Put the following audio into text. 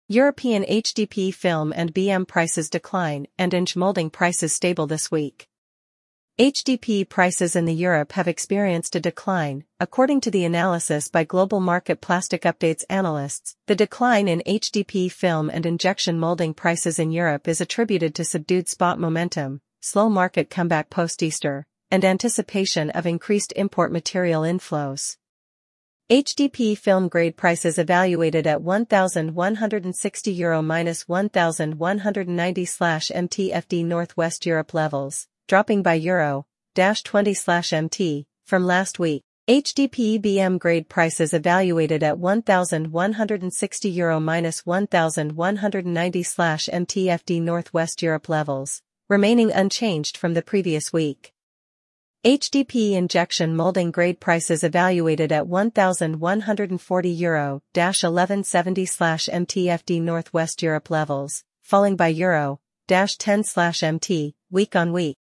European HDP film and BM prices decline and inch molding prices stable this week. HDP prices in Europe have experienced a decline, according to the analysis by Global Market Plastic Updates analysts. The decline in HDP film and injection molding prices in Europe is attributed to subdued spot momentum, slow market comeback post-Easter, and anticipation of increased import material inflows. HDP film grade prices evaluated at €1,160-1,190/MT/FD Northwest Europe levels, dropping by €-20/MT from last week. HDP BM grade prices evaluated at €1,160-1,190/MT/FD Northwest Europe levels, remaining unchanged from the previous week. HDP injection molding grade prices evaluated at €1,140-1170/MT/FD Northwest Europe levels, falling by €-10/MT, week on week.